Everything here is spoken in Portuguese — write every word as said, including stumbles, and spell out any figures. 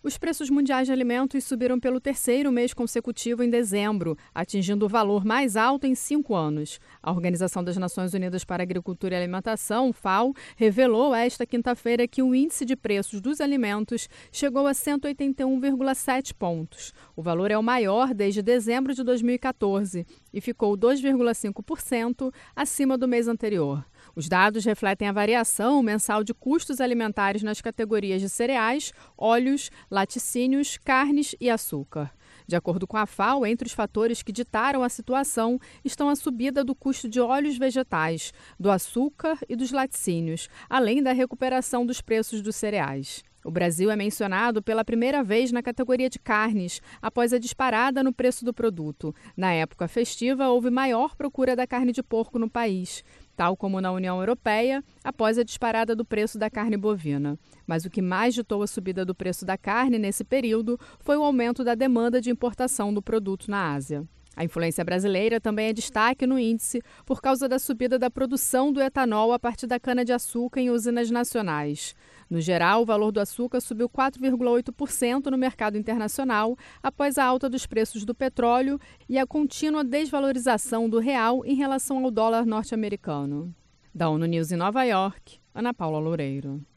Os preços mundiais de alimentos subiram pelo terceiro mês consecutivo em dezembro, atingindo o valor mais alto em cinco anos. A Organização das Nações Unidas para a Agricultura e Alimentação, FAO, revelou esta quinta-feira que o índice de preços dos alimentos chegou a cento e oitenta e um vírgula sete pontos. O valor é o maior desde dezembro de dois mil e quatorze e ficou dois vírgula cinco por cento acima do mês anterior. Os dados refletem a variação mensal de custos alimentares nas categorias de cereais, óleos, laticínios, carnes e açúcar. De acordo com a FAO, entre os fatores que ditaram a situação estão a subida do custo de óleos vegetais, do açúcar e dos laticínios, além da recuperação dos preços dos cereais. O Brasil é mencionado pela primeira vez na categoria de carnes, após a disparada no preço do produto. Na época festiva, houve maior procura da carne de porco no país, tal como na União Europeia, após a disparada do preço da carne bovina. Mas o que mais ditou a subida do preço da carne nesse período foi o aumento da demanda de importação do produto na Ásia. A influência brasileira também é destaque no índice por causa da subida da produção do etanol a partir da cana-de-açúcar em usinas nacionais. No geral, o valor do açúcar subiu quatro vírgula oito por cento no mercado internacional após a alta dos preços do petróleo e a contínua desvalorização do real em relação ao dólar norte-americano. Da ONU News em Nova York, Ana Paula Loureiro.